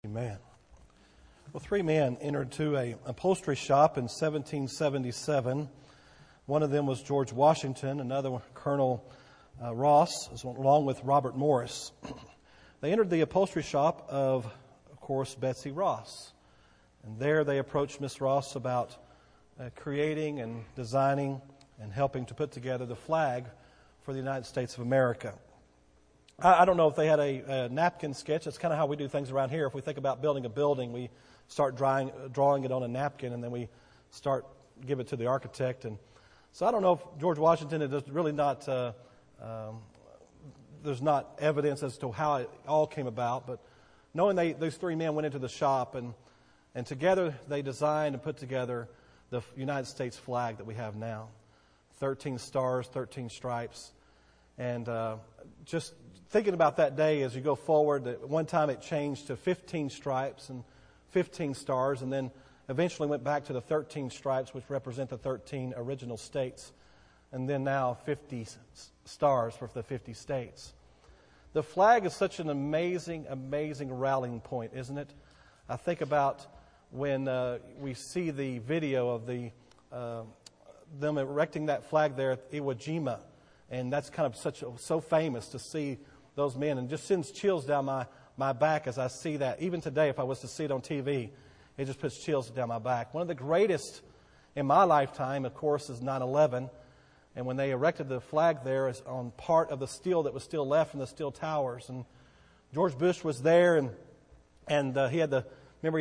Amen. Well, three men entered to an upholstery shop in 1777. One of them was George Washington, another one, Colonel Ross, along with Robert Morris. They entered the upholstery shop of course, Betsy Ross. And there they approached Miss Ross about creating and designing and helping to put together the flag for the United States of America. I don't know if they had a napkin sketch. That's kind of how we do things around here. If we think about building a building, we start drawing it on a napkin, and then we give it to the architect. And so I don't know if George Washington, it is really not, there's not evidence as to how it all came about, but knowing those three men went into the shop, and together they designed and put together the United States flag that we have now. 13 stars, 13 stripes. And just thinking about that day as you go forward, at one time it changed to 15 stripes and 15 stars, and then eventually went back to the 13 stripes, which represent the 13 original states, and then now 50 stars for the 50 states. The flag is such an amazing, amazing rallying point, isn't it? I think about when we see the video of them erecting that flag there at Iwo Jima, and that's kind of so famous to see those men, and just sends chills down my back as I see that. Even today, if I was to see it on TV, it just puts chills down my back. One of the greatest in my lifetime, of course, is 9/11. And when they erected the flag there is on part of the steel that was still left from the steel towers. And George Bush was there, and he had the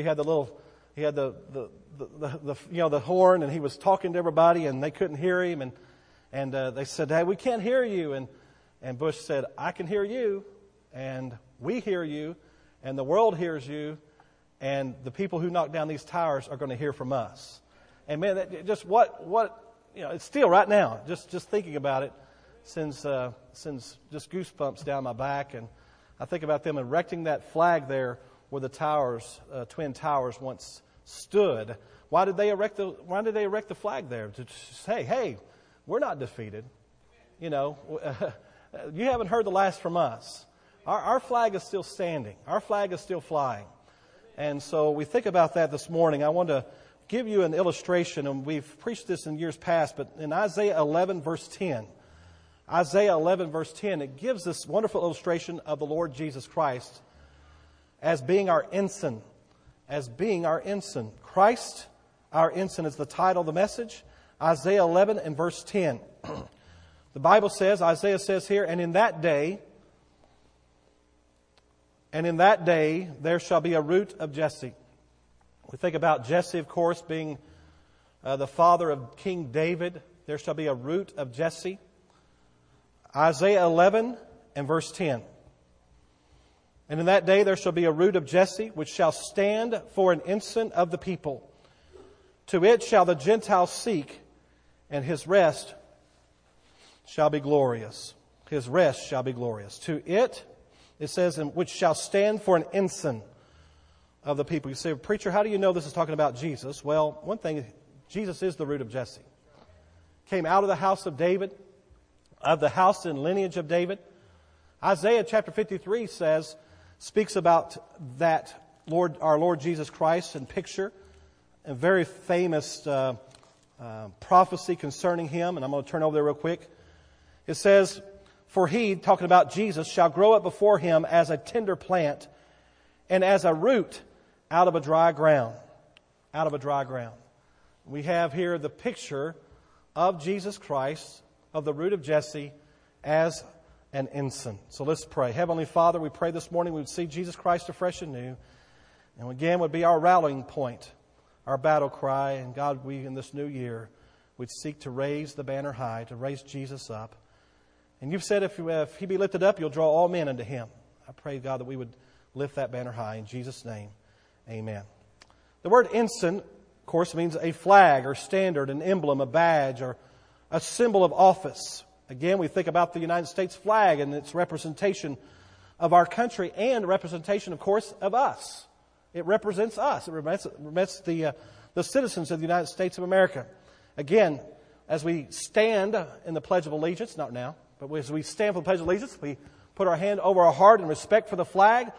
horn, and he was talking to everybody, and they couldn't hear him, and they said, "Hey, we can't hear you." And Bush said, "I can hear you, and we hear you, and the world hears you, and the people who knock down these towers are going to hear from us." And man, it's still right now. Just thinking about it sends just goosebumps down my back, and I think about them erecting that flag there where the towers, twin towers, once stood. Why did they erect the flag there? To say, "Hey, we're not defeated. You haven't heard the last from us. Our flag is still standing. Our flag is still flying." And so we think about that this morning. I want to give you an illustration, and we've preached this in years past, but in Isaiah 11, verse 10, it gives this wonderful illustration of the Lord Jesus Christ as being our ensign. Christ, our ensign, is the title of the message. Isaiah 11 and verse 10. The Bible says, Isaiah says here, and in that day there shall be a root of Jesse. We think about Jesse, of course, being the father of King David. There shall be a root of Jesse. Isaiah 11 and verse 10. And in that day there shall be a root of Jesse, which shall stand for an ensign of the people. To it shall the Gentiles seek, and his rest shall be glorious. His rest shall be glorious. To it says, which shall stand for an ensign of the people. You say, "Preacher, how do you know this is talking about Jesus?" Well, one thing, Jesus is the root of Jesse. Came out of the house of David, of the house and lineage of David. Isaiah chapter 53 speaks about that our Lord Jesus Christ in picture, a very famous prophecy concerning him, and I'm going to turn over there real quick. It says, "For he," talking about Jesus, "shall grow up before him as a tender plant, and as a root out of a dry ground." Out of a dry ground. We have here the picture of Jesus Christ, of the root of Jesse, as an ensign. So let's pray. Heavenly Father, we pray this morning we would see Jesus Christ afresh and new, and again would be our rallying point, our battle cry. And God, we in this new year would seek to raise the banner high, to raise Jesus up. And you've said if he be lifted up, you'll draw all men unto him. I pray, God, that we would lift that banner high. In Jesus' name, amen. The word ensign, of course, means a flag or standard, an emblem, a badge, or a symbol of office. Again, we think about the United States flag and its representation of our country and representation, of course, of us. It represents us. It represents the citizens of the United States of America. Again, as we stand in the Pledge of Allegiance, not now, but as we stand for the Pledge of Allegiance, we put our hand over our heart in respect for the flag.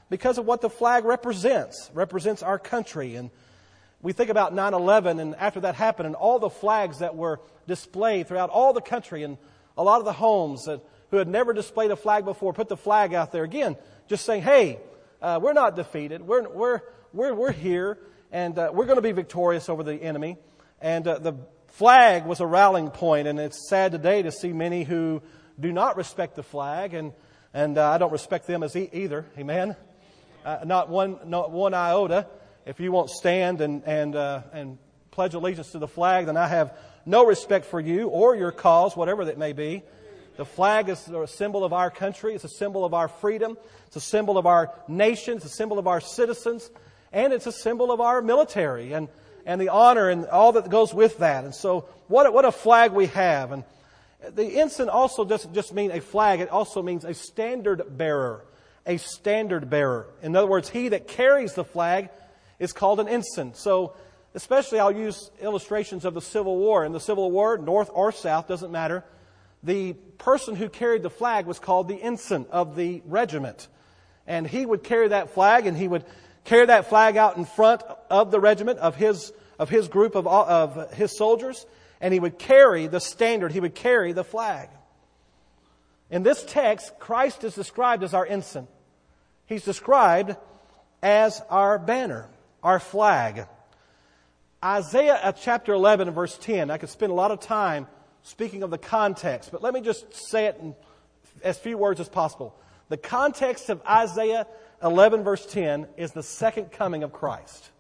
because of what the flag represents our country. And we think about 9/11, and after that happened, and all the flags that were displayed throughout all the country, and a lot of the homes who had never displayed a flag before put the flag out there again, just saying, "Hey, we're not defeated. We're here, and we're going to be victorious over the enemy." And the flag was a rallying point, and it's sad today to see many who do not respect the flag, and I don't respect them as either. Amen. Not one iota. If you won't stand and pledge allegiance to the flag, then I have no respect for you or your cause, whatever that may be. The flag is a symbol of our country. It's a symbol of our freedom. It's a symbol of our nation. It's a symbol of our citizens. And it's a symbol of our military and the honor and all that goes with that. And so what a flag we have. And the ensign also doesn't just mean a flag. It also means a standard bearer. A standard bearer. In other words, he that carries the flag is called an ensign. So especially I'll use illustrations of the Civil War. In the Civil War, North or South, doesn't matter. The person who carried the flag was called the ensign of the regiment. And he would carry that flag, and he would carry that flag out in front of the regiment, of his group of his soldiers, and he would carry the standard, he would carry the flag. In this text, Christ is described as our ensign. He's described as our banner, our flag. Isaiah chapter 11 and verse 10, I could spend a lot of time speaking of the context, but let me just say it in as few words as possible. The context of Isaiah 11 verse 10 is the second coming of Christ.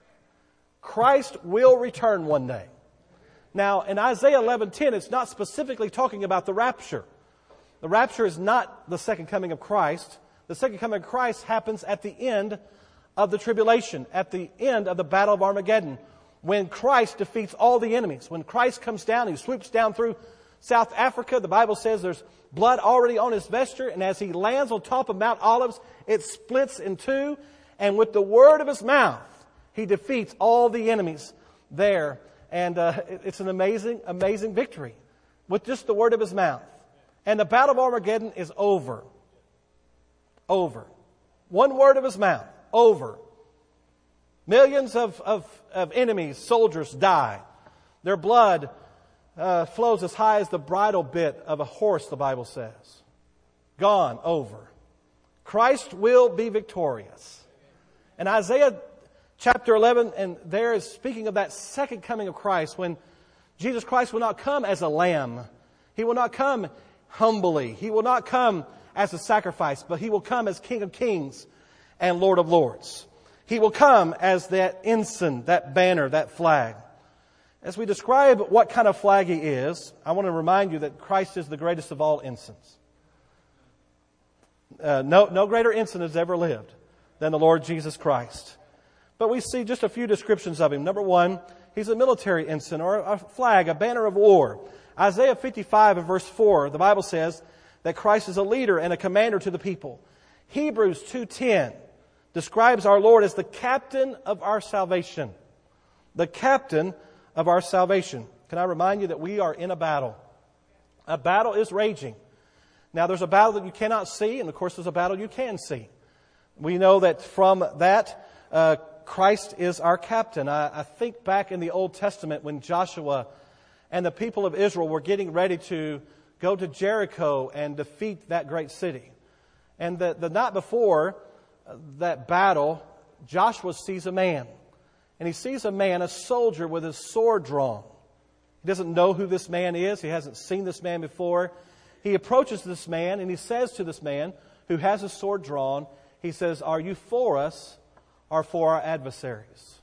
Christ will return one day. Now, in Isaiah 11:10, it's not specifically talking about the rapture. The rapture is not the second coming of Christ. The second coming of Christ happens at the end of the tribulation, at the end of the Battle of Armageddon, when Christ defeats all the enemies. When Christ comes down, He swoops down through South Africa. The Bible says there's blood already on His vesture, and as He lands on top of Mount Olives, it splits in two, and with the word of His mouth, He defeats all the enemies there. And it's an amazing, amazing victory with just the word of His mouth. And the Battle of Armageddon is over. Over. One word of His mouth. Over. Millions of enemies, soldiers die. Their blood flows as high as the bridle bit of a horse, the Bible says. Gone, over. Christ will be victorious. And Isaiah chapter 11, and there is speaking of that second coming of Christ, when Jesus Christ will not come as a lamb. He will not come humbly. He will not come as a sacrifice, but He will come as King of Kings and Lord of Lords. He will come as that ensign, that banner, that flag. As we describe what kind of flag He is, I want to remind you that Christ is the greatest of all ensigns. No greater ensign has ever lived than the Lord Jesus Christ. But we see just a few descriptions of Him. Number one, He's a military ensign, or a flag, a banner of war. Isaiah 55 and verse 4, the Bible says that Christ is a leader and a commander to the people. Hebrews 2:10 describes our Lord as the captain of our salvation. The captain of our salvation. Can I remind you that we are in a battle? A battle is raging. Now, there's a battle that you cannot see, and of course there's a battle you can see. We know that from that, Christ is our captain. I think back in the Old Testament when Joshua and the people of Israel were getting ready to go to Jericho and defeat that great city. And the night before that battle, Joshua sees a man. And he sees a man, a soldier with his sword drawn. He doesn't know who this man is. He hasn't seen this man before. He approaches this man and he says to this man who has his sword drawn, he says, "Are you for us or for our adversaries?"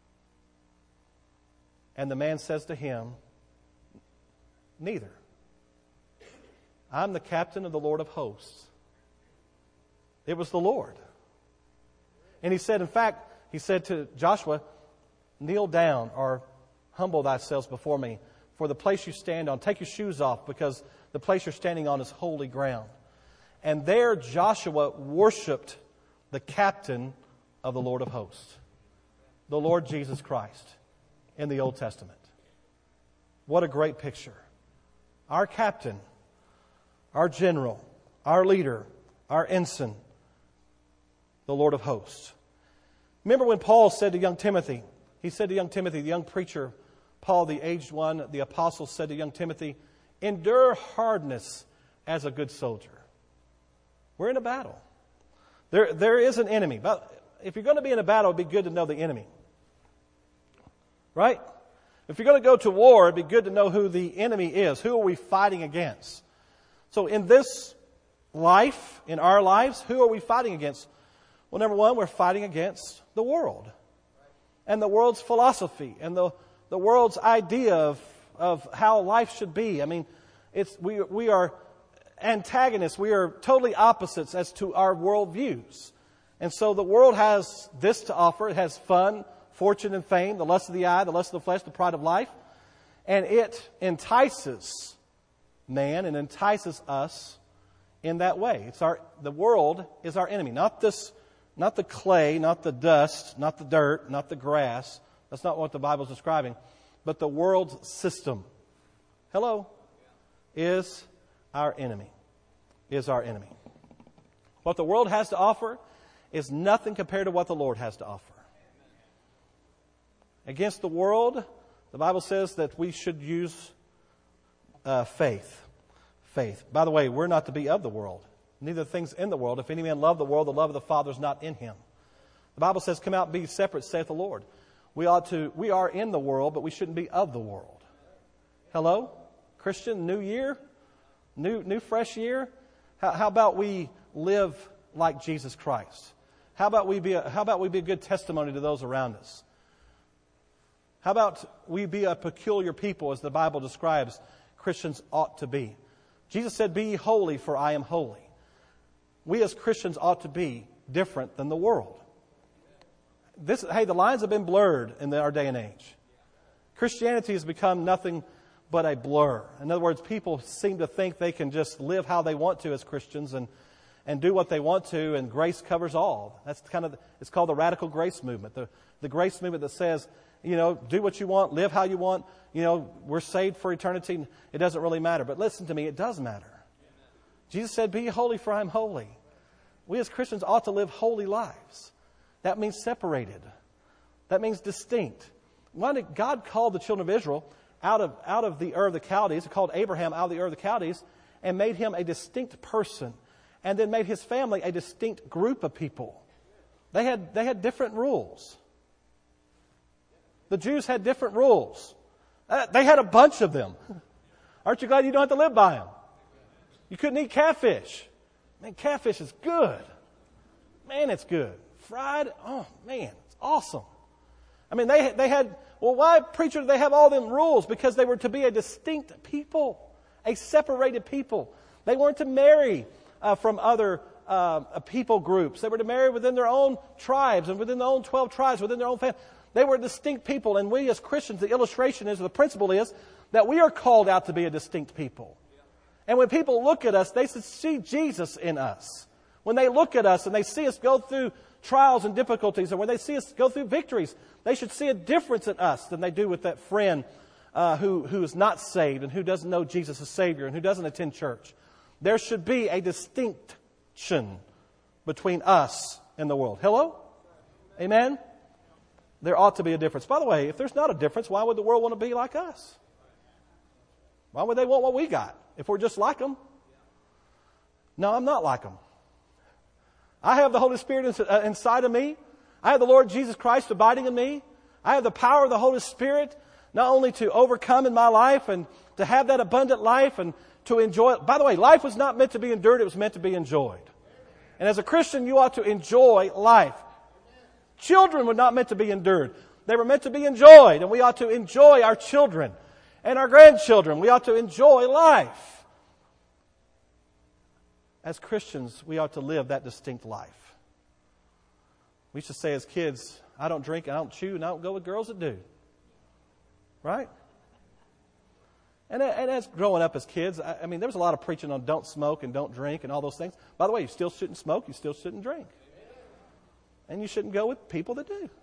And the man says to him, "Neither. I'm the captain of the Lord of hosts." It was the Lord. And he said, in fact, he said to Joshua, "Kneel down or humble thyself before me, for the place you stand on, take your shoes off, because the place you're standing on is holy ground." And there Joshua worshiped the captain of the Lord of hosts, the Lord Jesus Christ in the Old Testament. What a great picture. Our captain, our general, our leader, our ensign, the Lord of hosts. Remember when Paul said to young Timothy, he said to young Timothy, the young preacher, Paul, the aged one, the apostle, said to young Timothy, endure hardness as a good soldier. We're in a battle. There is an enemy. But if you're going to be in a battle, it'd be good to know the enemy. Right? If you're going to go to war, it'd be good to know who the enemy is. Who are we fighting against? So in this life, in our lives, who are we fighting against? Well, number one, we're fighting against the world. And the world's philosophy. And the world's idea of how life should be. I mean, we are antagonists. We are totally opposites as to our worldviews. And so the world has this to offer. It has fun, fortune, and fame, the lust of the eye, the lust of the flesh, the pride of life. And it entices man and entices us in that way. The world is our enemy. Not the clay, not the dust, not the dirt, not the grass. That's not what the Bible is describing. But the world's system. Hello? Is our enemy. Is our enemy. What the world has to offer is nothing compared to what the Lord has to offer. Against the world, the Bible says that we should use faith. Faith. By the way, we're not to be of the world. Neither the things in the world. If any man love the world, the love of the Father is not in him. The Bible says, come out and be separate, saith the Lord. We are in the world, but we shouldn't be of the world. Hello? Christian, new year? New fresh year? How about we live like Jesus Christ? How about we be a good testimony to those around us? How about we be a peculiar people, as the Bible describes Christians ought to be? Jesus said, be ye holy, for I am holy. We as Christians ought to be different than the world. The lines have been blurred in our day and age. Christianity has become nothing but a blur. In other words, people seem to think they can just live how they want to as Christians and do what they want to, and grace covers all. It's called the radical grace movement. The grace movement that says, do what you want, live how you want. We're saved for eternity. It doesn't really matter. But listen to me, it does matter. Jesus said, be holy, for I am holy. We as Christians ought to live holy lives. That means separated. That means distinct. Why did God call the children of Israel out of the Ur of the Chaldees? He called Abraham out of the Ur of the Chaldees and made him a distinct person, and then made his family a distinct group of people. They had different rules. The Jews had different rules. They had a bunch of them. Aren't you glad you don't have to live by them? You couldn't eat catfish. Man, catfish is good. Man, it's good. Fried, oh man, it's awesome. I mean, they had, why, preacher, did they have all them rules? Because they were to be a distinct people, a separated people. They weren't to marry from other people groups. They were to marry within their own tribes and within their own 12 tribes, within their own family. They were distinct people, and we as Christians, the illustration is, the principle is, that we are called out to be a distinct people. And when people look at us, they should see Jesus in us. When they look at us and they see us go through trials and difficulties, and when they see us go through victories, they should see a difference in us than they do with that friend who is not saved and who doesn't know Jesus as Savior and who doesn't attend church. There should be a distinction between us and the world. Hello? Amen? There ought to be a difference. By the way, if there's not a difference, why would the world want to be like us? Why would they want what we got if we're just like them? No, I'm not like them. I have the Holy Spirit inside of me. I have the Lord Jesus Christ abiding in me. I have the power of the Holy Spirit not only to overcome in my life and to have that abundant life and to enjoy it. By the way, life was not meant to be endured. It was meant to be enjoyed. And as a Christian, you ought to enjoy life. Children were not meant to be endured. They were meant to be enjoyed. And we ought to enjoy our children and our grandchildren. We ought to enjoy life. As Christians, we ought to live that distinct life. We used to say as kids, I don't drink, I don't chew, and I don't go with girls that do. Right? And as growing up as kids, I mean, there was a lot of preaching on don't smoke and don't drink and all those things. By the way, you still shouldn't smoke, you still shouldn't drink. And you shouldn't go with people that do.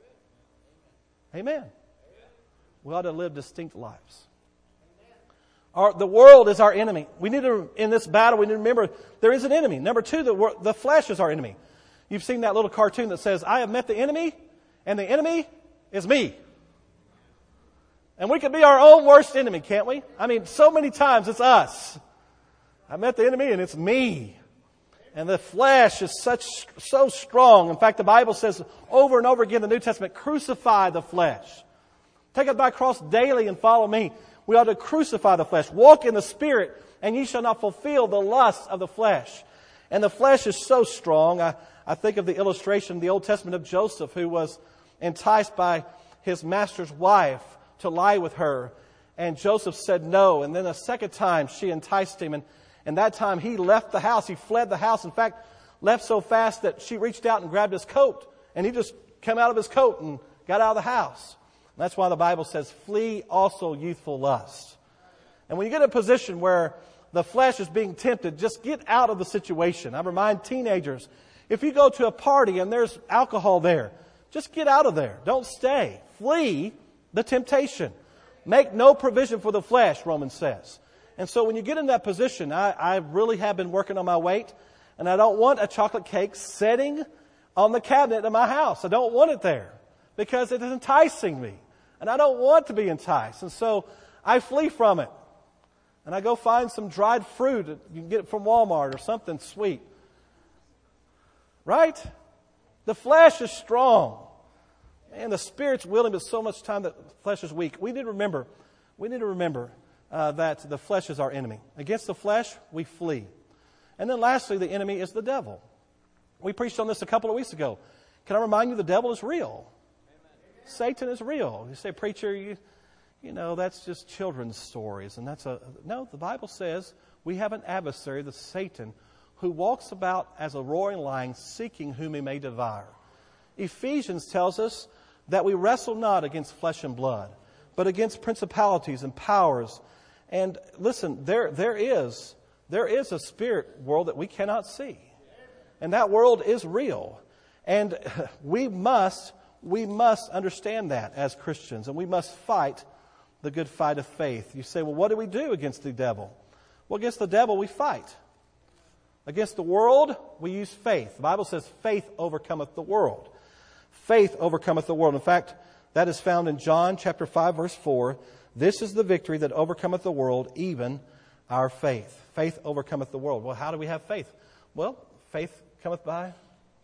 Amen. We ought to live distinct lives. The world is our enemy. We need to, in this battle, we need to remember there is an enemy. Number two, the flesh is our enemy. You've seen that little cartoon that says, I have met the enemy, and the enemy is me. And we can be our own worst enemy, can't we? I mean, so many times it's us. I met the enemy, and it's me. And the flesh is so strong. In fact, the Bible says over and over again in the New Testament, crucify the flesh. Take up thy cross daily and follow me. We ought to crucify the flesh. Walk in the Spirit, and ye shall not fulfill the lust of the flesh. And the flesh is so strong. I think of the illustration in the Old Testament of Joseph, who was enticed by his master's wife to lie with her. And Joseph said no. And then a second time she enticed him. And that time he left the house. He fled the house. In fact, left so fast that she reached out and grabbed his coat. And he just came out of his coat and got out of the house. And that's why the Bible says, flee also youthful lust. And when you get in a position where the flesh is being tempted, just get out of the situation. I remind teenagers, if you go to a party and there's alcohol there, just get out of there. Don't stay. Flee the temptation. Make no provision for the flesh, Romans says. And so when you get in that position, I really have been working on my weight, and I don't want a chocolate cake sitting on the cabinet in my house. I don't want it there because it is enticing me, and I don't want to be enticed. And so I flee from it, and I go find some dried fruit. You can get it from Walmart or something sweet. Right? The flesh is strong. And the Spirit's willing, but so much time that the flesh is weak. We need to remember that the flesh is our enemy. Against the flesh, we flee. And then lastly, the enemy is the devil. We preached on this a couple of weeks ago. Can I remind you the devil is real? Amen. Satan is real. You say, preacher, you know, that's just children's stories. And no, the Bible says we have an adversary, the Satan, who walks about as a roaring lion, seeking whom he may devour. Ephesians tells us that we wrestle not against flesh and blood, but against principalities and powers. And listen, there is a spirit world that we cannot see. And that world is real. And we must understand that as Christians. And we must fight the good fight of faith. You say, well, what do we do against the devil? Well, against the devil, we fight. Against the world, we use faith. The Bible says faith overcometh the world. Faith overcometh the world. In fact, that is found in John chapter 5, verse 4. This is the victory that overcometh the world, even our faith. Faith overcometh the world. Well, how do we have faith? Well, faith cometh by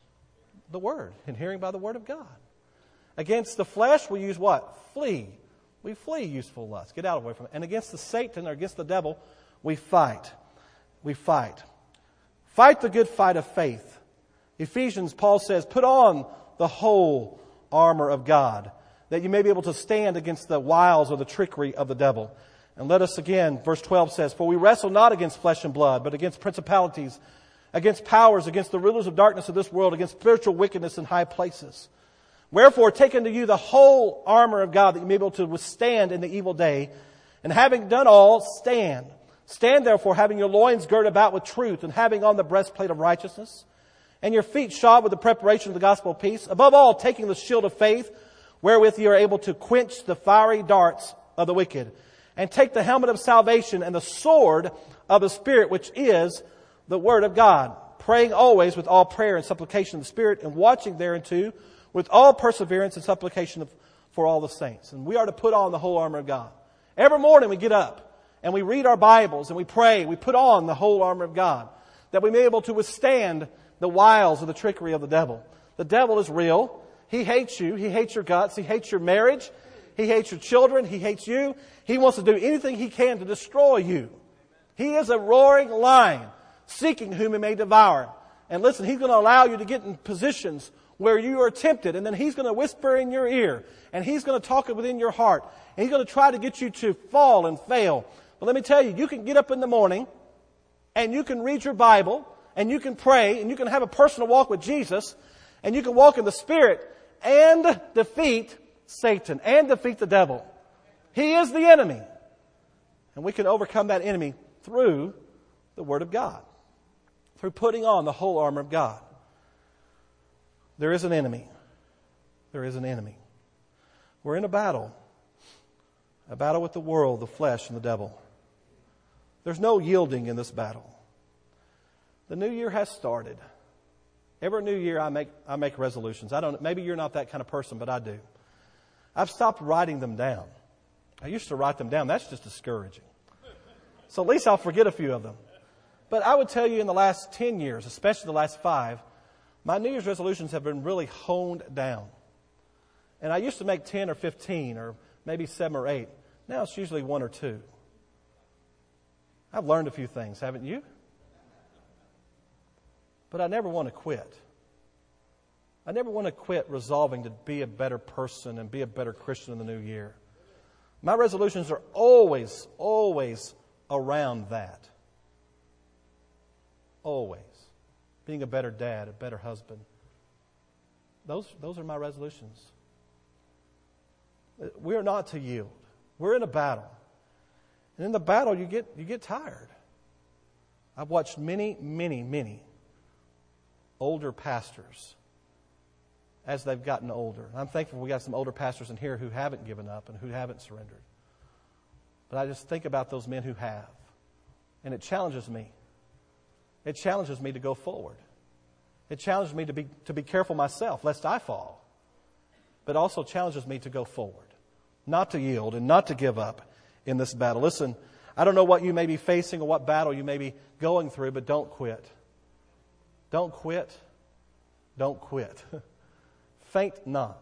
the Word, and hearing by the Word of God. Against the flesh, we use what? Flee. We flee useful lust. Get out of the way from it. And against the Satan, or against the devil, we fight. We fight. Fight the good fight of faith. Ephesians, Paul says, put on the whole armor of God, that you may be able to stand against the wiles or the trickery of the devil. And let us again, verse 12 says, for we wrestle not against flesh and blood, but against principalities, against powers, against the rulers of darkness of this world, against spiritual wickedness in high places. Wherefore, take unto you the whole armor of God, that you may be able to withstand in the evil day. And having done all, stand. Stand therefore, having your loins girded about with truth, and having on the breastplate of righteousness, and your feet shod with the preparation of the gospel of peace. Above all, taking the shield of faith, wherewith you are able to quench the fiery darts of the wicked. And take the helmet of salvation and the sword of the Spirit, which is the Word of God. Praying always with all prayer and supplication of the Spirit, and watching thereunto with all perseverance and supplication for all the saints. And we are to put on the whole armor of God. Every morning we get up and we read our Bibles and we pray. We put on the whole armor of God, that we may be able to withstand the wiles of the trickery of the devil. The devil is real. He hates you. He hates your guts. He hates your marriage. He hates your children. He hates you. He wants to do anything he can to destroy you. He is a roaring lion, seeking whom he may devour. And listen, he's going to allow you to get in positions where you are tempted, and then he's going to whisper in your ear, and he's going to talk within your heart, and he's going to try to get you to fall and fail. But let me tell you, you can get up in the morning, and you can read your Bible, and you can pray, and you can have a personal walk with Jesus, and you can walk in the Spirit and defeat Satan and defeat the devil. He is the enemy. And we can overcome that enemy through the Word of God, through putting on the whole armor of God. There is an enemy. There is an enemy. We're in a battle with the world, the flesh, and the devil. There's no yielding in this battle. The new year has started. Every new year I make resolutions. Maybe you're not that kind of person, but I do. I've stopped writing them down. I used to write them down. That's just discouraging. So at least I'll forget a few of them. But I would tell you in the last 10 years, especially the last 5, my New Year's resolutions have been really honed down. And I used to make 10 or 15 or maybe 7 or 8. Now it's usually 1 or 2. I've learned a few things, haven't you? But I never want to quit. I never want to quit resolving to be a better person and be a better Christian in the new year. My resolutions are always, always around that. Always. Being a better dad, a better husband. Those are my resolutions. We are not to yield. We're in a battle. And in the battle, you get tired. I've watched many, many, many older pastors as they've gotten older. I'm thankful we got some older pastors in here who haven't given up and who haven't surrendered. But I just think about those men who have. And it challenges me. It challenges me to go forward. It challenges me to be careful myself, lest I fall. But also challenges me to go forward. Not to yield and not to give up in this battle. Listen, I don't know what you may be facing or what battle you may be going through, but don't quit. Don't quit. Don't quit. Faint not.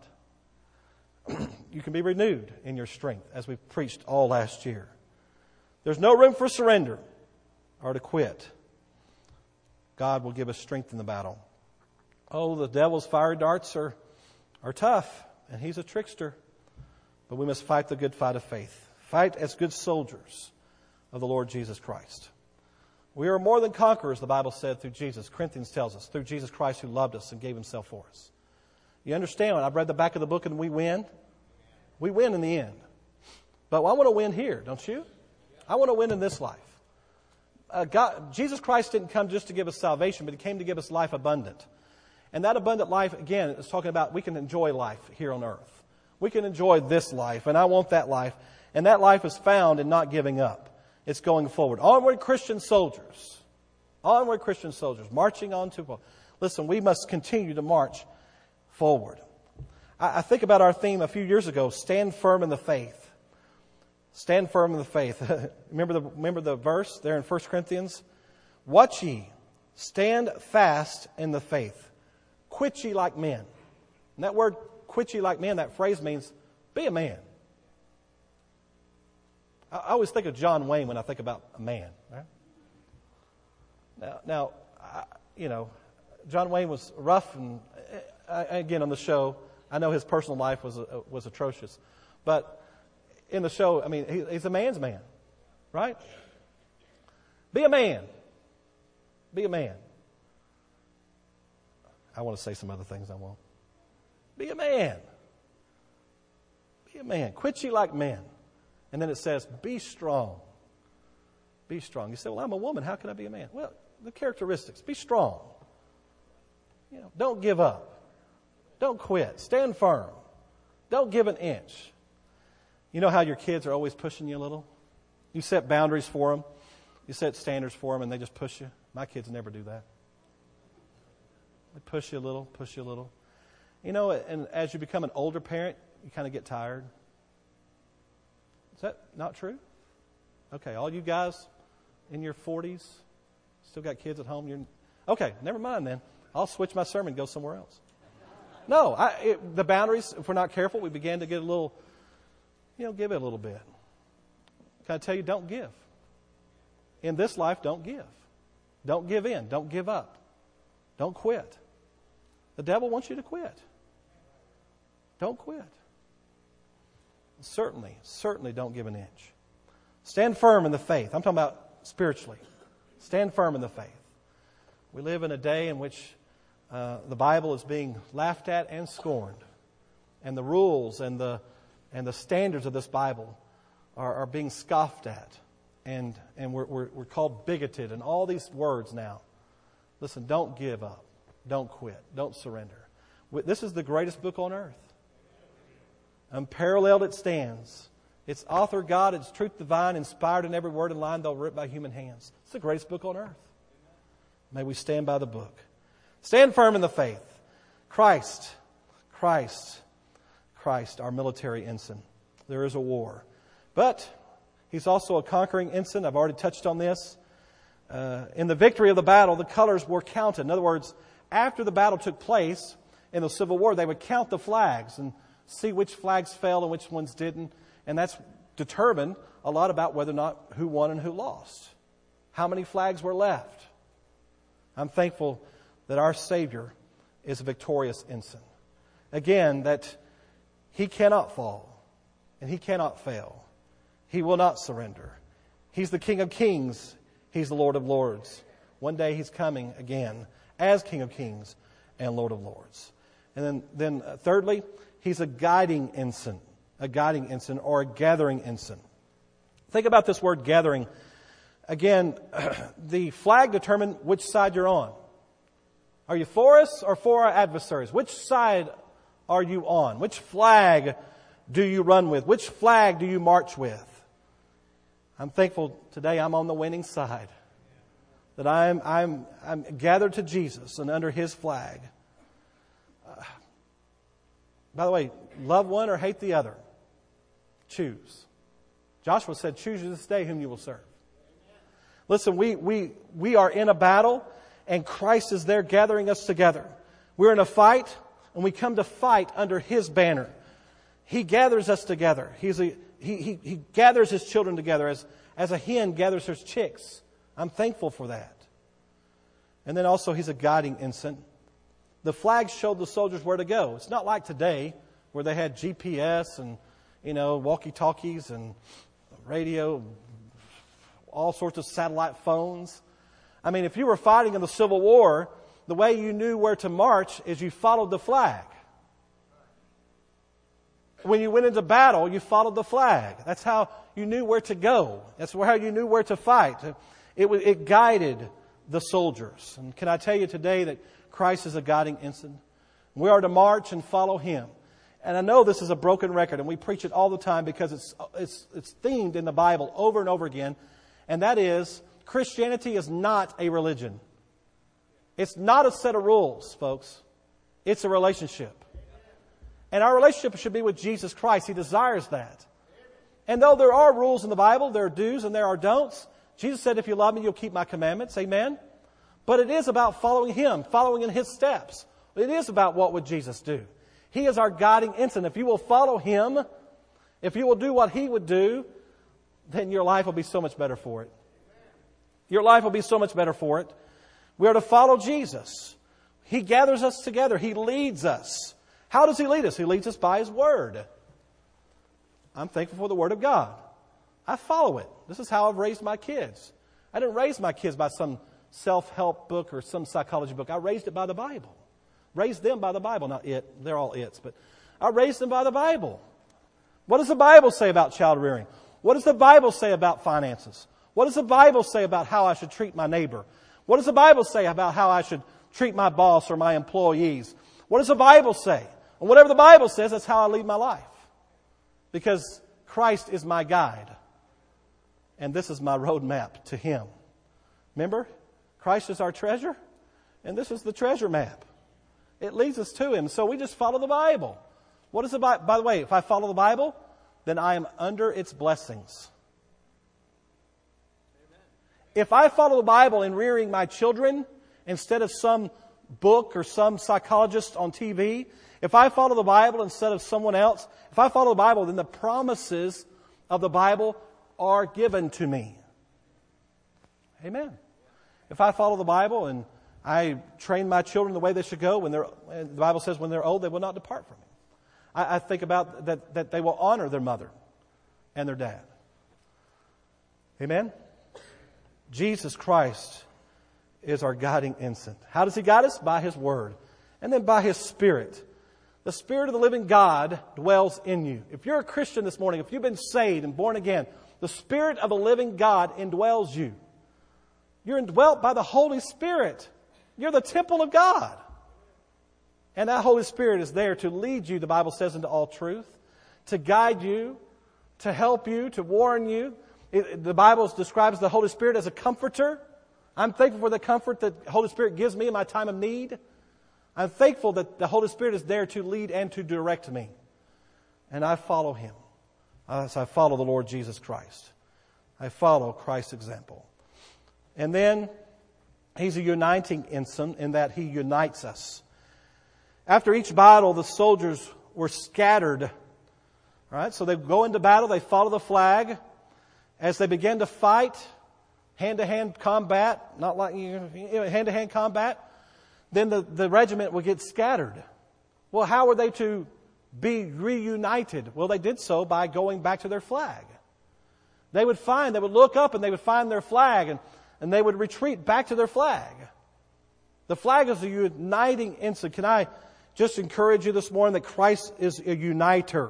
You can be renewed in your strength, as we preached all last year. There's no room for surrender or to quit. God will give us strength in the battle. Oh, the devil's fiery darts are tough, and he's a trickster. But we must fight the good fight of faith. Fight as good soldiers of the Lord Jesus Christ. We are more than conquerors, the Bible said, through Jesus. Corinthians tells us, through Jesus Christ who loved us and gave himself for us. You understand, when I've read the back of the book and we win? We win in the end. But I want to win here, don't you? I want to win in this life. Jesus Christ didn't come just to give us salvation, but he came to give us life abundant. And that abundant life, again, is talking about we can enjoy life here on earth. We can enjoy this life, and I want that life. And that life is found in not giving up. It's going forward. Onward, Christian soldiers. Onward, Christian soldiers. Marching on to... Listen, we must continue to march forward. I think about our theme a few years ago, stand firm in the faith. Stand firm in the faith. Remember the verse there in 1 Corinthians? Watch ye, stand fast in the faith. Quit ye like men. And that word, quit ye like men, that phrase means be a man. I always think of John Wayne when I think about a man. Right? Now, John Wayne was rough, and again on the show, I know his personal life was atrocious, but in the show, I mean, he's a man's man, right? Be a man. Be a man. I want to say some other things I won't. Be a man. Be a man. Quit ye like men. And then it says, be strong. Be strong. You say, well, I'm a woman. How can I be a man? Well, the characteristics. Be strong. Don't give up. Don't quit. Stand firm. Don't give an inch. You know how your kids are always pushing you a little? You set boundaries for them. You set standards for them, and they just push you. My kids never do that. They push you a little, push you a little. And as you become an older parent, you kind of get tired. Is that not true? Okay, all you guys in your 40s, still got kids at home. Okay, never mind then. I'll switch my sermon and go somewhere else. No, the boundaries, if we're not careful, we begin to get a little, give it a little bit. Can I tell you, don't give. In this life, don't give. Don't give in. Don't give up. Don't quit. The devil wants you to quit. Don't quit. Certainly don't give an inch. Stand firm in the faith. I'm talking about spiritually. Stand firm in the faith. We live in a day in which the Bible is being laughed at and scorned. And the rules and the standards of this Bible are being scoffed at. And we're called bigoted and all these words now. Listen, don't give up. Don't quit. Don't surrender. This is the greatest book on earth. Unparalleled it stands. It's author God, it's truth divine, inspired in every word and line, though written by human hands. It's the greatest book on earth. May we stand by the book. Stand firm in the faith. Christ, our military ensign. There is a war. But He's also a conquering ensign. I've already touched on this. In the victory of the battle, the colors were counted. In other words, after the battle took place in the Civil War, they would count the flags and see which flags fell and which ones didn't. And that's determined a lot about whether or not who won and who lost. How many flags were left? I'm thankful that our Savior is a victorious ensign. Again, that He cannot fall and He cannot fail. He will not surrender. He's the King of Kings. He's the Lord of Lords. One day He's coming again as King of Kings and Lord of Lords. And then thirdly, He's a guiding ensign or a gathering ensign. Think about this word gathering. Again, the flag determines which side you're on. Are you for us or for our adversaries? Which side are you on? Which flag do you run with? Which flag do you march with? I'm thankful today I'm on the winning side. That I'm gathered to Jesus and under His flag. By the way, love one or hate the other. Choose. Joshua said, choose you this day whom you will serve. Listen, we are in a battle and Christ is there gathering us together. We're in a fight and we come to fight under His banner. He gathers us together. He gathers His children together as a hen gathers her chicks. I'm thankful for that. And then also He's a guiding ensign. The flag showed the soldiers where to go. It's not like today where they had GPS and, walkie-talkies and radio, all sorts of satellite phones. I mean, if you were fighting in the Civil War, the way you knew where to march is you followed the flag. When you went into battle, you followed the flag. That's how you knew where to go. That's how you knew where to fight. It guided the soldiers. And can I tell you today that Christ is a guiding ensign? We are to march and follow Him. And I know this is a broken record, and we preach it all the time because it's themed in the Bible over and over again. And that is, Christianity is not a religion. It's not a set of rules, folks. It's a relationship. And our relationship should be with Jesus Christ. He desires that. And though there are rules in the Bible, there are do's and there are don'ts. Jesus said, if you love me, you'll keep my commandments. Amen? But it is about following Him, following in His steps. It is about what would Jesus do. He is our guiding ensign. If you will follow Him, if you will do what He would do, then your life will be so much better for it. Your life will be so much better for it. We are to follow Jesus. He gathers us together. He leads us. How does He lead us? He leads us by His Word. I'm thankful for the Word of God. I follow it. This is how I've raised my kids. I didn't raise my kids by some self-help book or some psychology book. I raised it by the Bible. Raised them by the Bible. Not it. They're all its. But I raised them by the Bible. What does the Bible say about child rearing? What does the Bible say about finances? What does the Bible say about how I should treat my neighbor? What does the Bible say about how I should treat my boss or my employees? What does the Bible say? And whatever the Bible says, that's how I lead my life. Because Christ is my guide. And this is my roadmap to Him. Remember? Christ is our treasure. And this is the treasure map. It leads us to Him. So we just follow the Bible. What is the Bible? By the way, if I follow the Bible, then I am under its blessings. Amen. If I follow the Bible in rearing my children instead of some book or some psychologist on TV, if I follow the Bible instead of someone else, if I follow the Bible, then the promises of the Bible are given to me. Amen. If I follow the Bible and I train my children the way they should go, the Bible says when they're old, they will not depart from me. I think about that they will honor their mother and their dad. Amen? Jesus Christ is our guiding ensign. How does He guide us? By His Word. And then by His Spirit. The Spirit of the living God dwells in you. If you're a Christian this morning, if you've been saved and born again, the Spirit of the living God indwells you. You're indwelt by the Holy Spirit. You're the temple of God. And that Holy Spirit is there to lead you, the Bible says, into all truth, to guide you, to help you, to warn you. The Bible describes the Holy Spirit as a comforter. I'm thankful for the comfort that the Holy Spirit gives me in my time of need. I'm thankful that the Holy Spirit is there to lead and to direct me. And I follow Him as I follow the Lord Jesus Christ. I follow Christ's example. And then He's a uniting ensign in that He unites us. After each battle, the soldiers were scattered. All right, so they go into battle, they follow the flag. As they begin to fight, hand-to-hand combat, not like hand-to-hand combat, then the regiment will get scattered. Well, how were they to be reunited? Well, they did so by going back to their flag. They would look up and they would find their flag and they would retreat back to their flag. The flag is a uniting ensign. Can I just encourage you this morning that Christ is a uniter?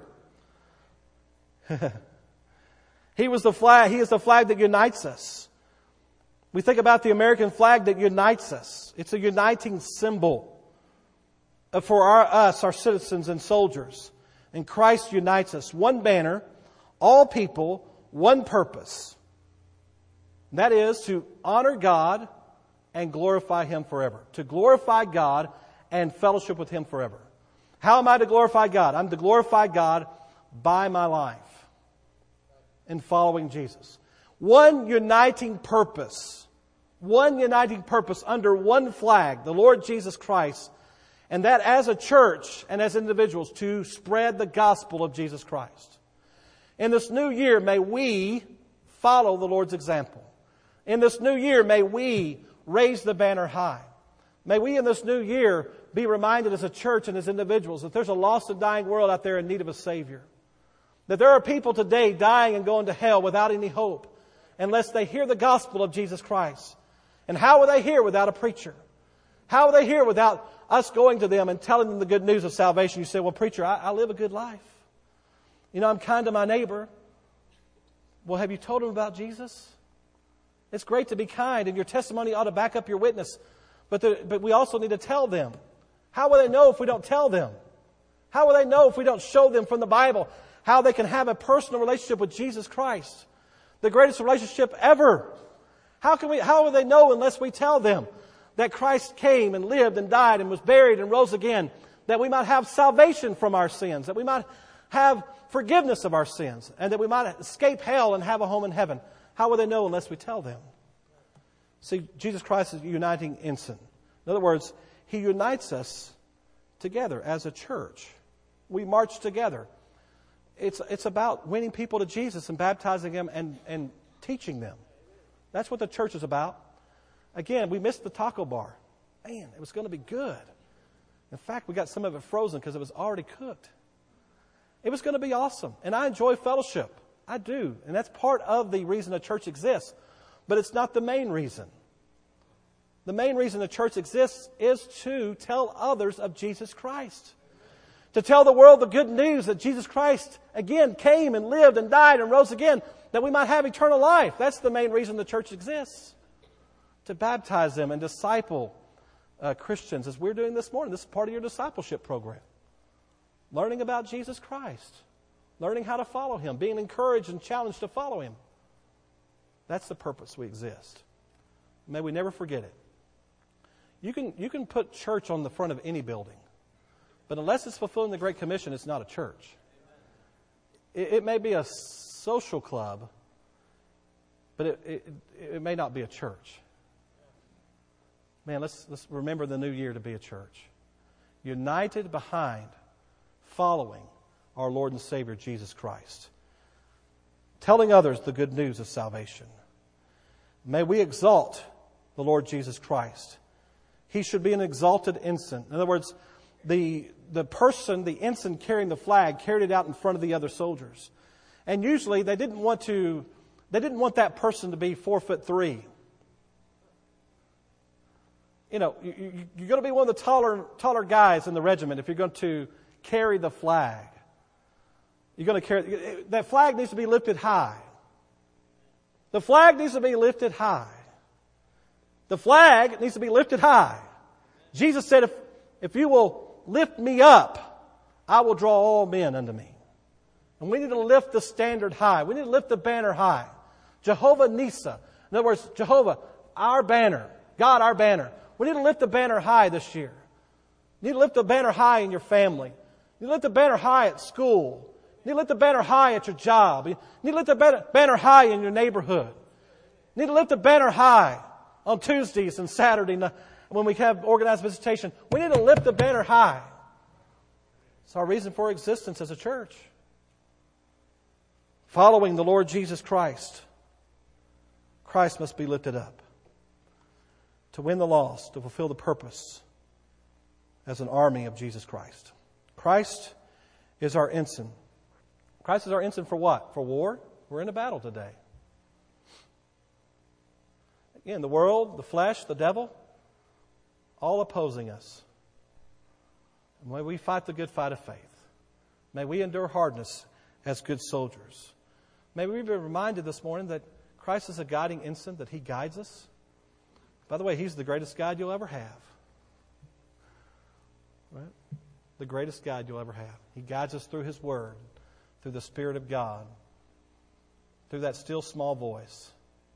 He was the flag. He is the flag that unites us. We think about the American flag that unites us. It's a uniting symbol for us, our citizens and soldiers. And Christ unites us. One banner, all people, one purpose. That is to honor God and glorify Him forever. To glorify God and fellowship with Him forever. How am I to glorify God? I'm to glorify God by my life in following Jesus. One uniting purpose under one flag, the Lord Jesus Christ, and that as a church and as individuals to spread the gospel of Jesus Christ. In this new year, may we follow the Lord's example. In this new year, may we raise the banner high. May we in this new year be reminded as a church and as individuals that there's a lost and dying world out there in need of a Savior. That there are people today dying and going to hell without any hope unless they hear the gospel of Jesus Christ. And how will they hear without a preacher? How will they hear without us going to them and telling them the good news of salvation? You say, well, preacher, I live a good life. You know, I'm kind to my neighbor. Well, have you told them about Jesus? It's great to be kind, and your testimony ought to back up your witness. But we also need to tell them. How will they know if we don't tell them? How will they know if we don't show them from the Bible how they can have a personal relationship with Jesus Christ? The greatest relationship ever. How will they know unless we tell them that Christ came and lived and died and was buried and rose again, that we might have salvation from our sins, that we might have forgiveness of our sins, and that we might escape hell and have a home in heaven? How will they know unless we tell them? See, Jesus Christ is a uniting ensign. In other words, He unites us together as a church. We march together. It's about winning people to Jesus and baptizing them and teaching them. That's what the church is about. Again, we missed the taco bar. Man, it was going to be good. In fact, we got some of it frozen because it was already cooked. It was going to be awesome. And I enjoy fellowship. I do. And that's part of the reason the church exists. But it's not the main reason. The main reason the church exists is to tell others of Jesus Christ. To tell the world the good news that Jesus Christ, again, came and lived and died and rose again, that we might have eternal life. That's the main reason the church exists. To baptize them and disciple Christians, as we're doing this morning. This is part of your discipleship program. Learning about Jesus Christ. Learning how to follow Him. Being encouraged and challenged to follow Him. That's the purpose we exist. May we never forget it. You can put church on the front of any building. But unless it's fulfilling the Great Commission, it's not a church. It may be a social club, but it may not be a church. Man, let's remember the new year to be a church. United behind, following our Lord and Savior, Jesus Christ. Telling others the good news of salvation. May we exalt the Lord Jesus Christ. He should be an exalted ensign. In other words, the ensign carrying the flag, carried it out in front of the other soldiers. And usually they didn't want that person to be 4'3". You know, you're going to be one of the taller guys in the regiment if you're going to carry the flag. You're going to carry that flag needs to be lifted high. The flag needs to be lifted high. The flag needs to be lifted high. Jesus said, if you will lift me up, I will draw all men unto me. And we need to lift the standard high. We need to lift the banner high. Jehovah Nisa. In other words, Jehovah, our banner. God, our banner. We need to lift the banner high this year. You need to lift the banner high in your family. You need to lift the banner high at school. You need to lift the banner high at your job. You need to lift the banner high in your neighborhood. You need to lift the banner high on Tuesdays and Saturday when we have organized visitation. We need to lift the banner high. It's our reason for existence as a church. Following the Lord Jesus Christ, Christ must be lifted up. To win the lost, to fulfill the purpose as an army of Jesus Christ. Christ is our ensign. Christ is our ensign for what? For war? We're in a battle today. Again, the world, the flesh, the devil, all opposing us. And may we fight the good fight of faith. May we endure hardness as good soldiers. May we be reminded this morning that Christ is a guiding ensign, that He guides us. By the way, He's the greatest guide you'll ever have. Right? The greatest guide you'll ever have. He guides us through His Word, through the Spirit of God, through that still small voice.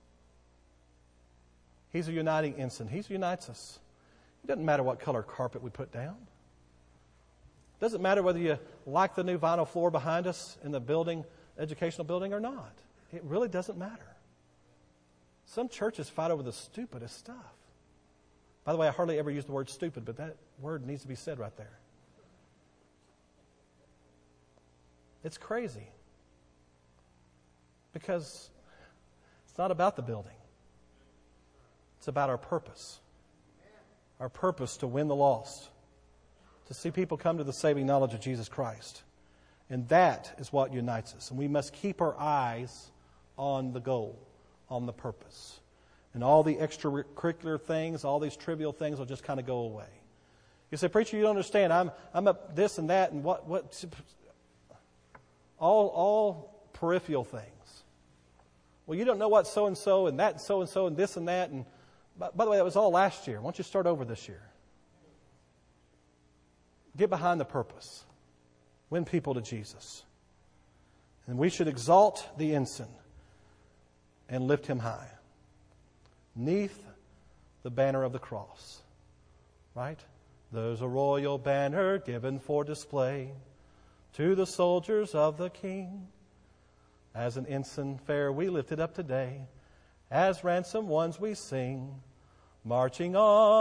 He's a uniting ensign. He unites us. It doesn't matter what color carpet we put down. It doesn't matter whether you like the new vinyl floor behind us in the building, educational building, or not. It really doesn't matter. Some churches fight over the stupidest stuff. By the way, I hardly ever use the word stupid, but that word needs to be said right there. It's crazy. Because it's not about the building. It's about our purpose. Our purpose to win the lost. To see people come to the saving knowledge of Jesus Christ. And that is what unites us. And we must keep our eyes on the goal, on the purpose. And all the extracurricular things, all these trivial things will just kind of go away. You say, preacher, you don't understand. I'm up this and that and what all peripheral things. Well, you don't know what so-and-so and that so-and-so and this and that. And by the way, that was all last year. Why don't you start over this year? Get behind the purpose. Win people to Jesus. And we should exalt the ensign and lift him high. Neath the banner of the cross. Right? There's a royal banner given for display to the soldiers of the King. As an ensign fair we lift it up today. As ransom ones we sing. Marching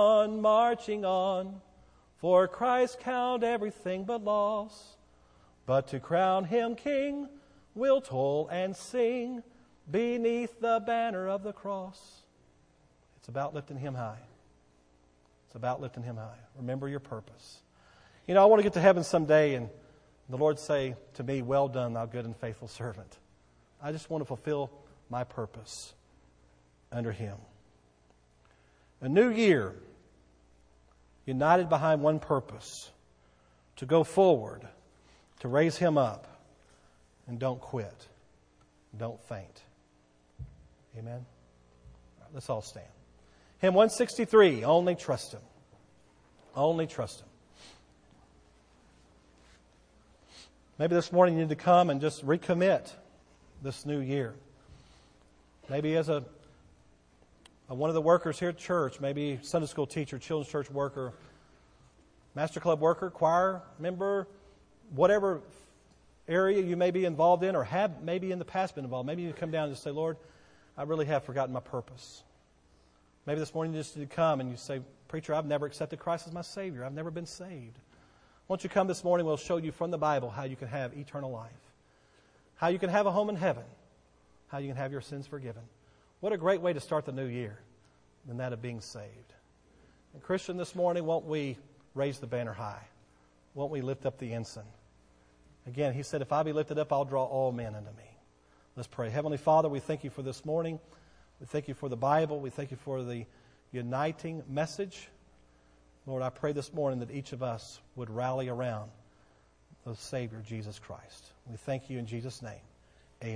on. For Christ count everything but loss. But to crown him King, we'll toil and sing beneath the banner of the cross. It's about lifting him high. It's about lifting him high. Remember your purpose. You know, I want to get to heaven someday and the Lord say to me, well done, thou good and faithful servant. I just want to fulfill my purpose under him. A new year, united behind one purpose, to go forward, to raise him up, and don't quit. Don't faint. Amen? All right, let's all stand. Hymn 163, Only Trust Him. Only trust Him. Maybe this morning you need to come and just recommit this new year. Maybe as one of the workers here at church, maybe Sunday school teacher, children's church worker, master club worker, choir member, whatever area you may be involved in or have maybe in the past been involved. Maybe you come down and just say, Lord, I really have forgotten my purpose. Maybe this morning you just need to come and you say, preacher, I've never accepted Christ as my Savior. I've never been saved. Won't you come this morning? We'll show you from the Bible how you can have eternal life. How you can have a home in heaven. How you can have your sins forgiven. What a great way to start the new year than that of being saved. And Christian, this morning, won't we raise the banner high? Won't we lift up the ensign? Again, he said, if I be lifted up, I'll draw all men unto me. Let's pray. Heavenly Father, we thank you for this morning. We thank you for the Bible. We thank you for the uniting message. Lord, I pray this morning that each of us would rally around the Savior, Jesus Christ. We thank you in Jesus' name.